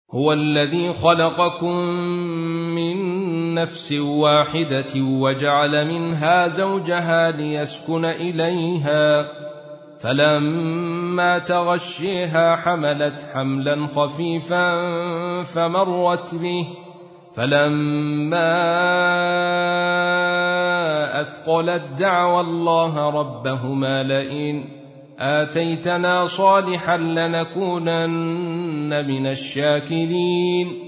هو الذي خلقكم من نفس واحدة وجعل منها زوجها ليسكن إليها، فلما تغشيها حملت حملا خفيفا فمرت به، فلما أثقلت دعوى الله ربهما لئن آتيتنا صالحا لنكونن من الشاكرين.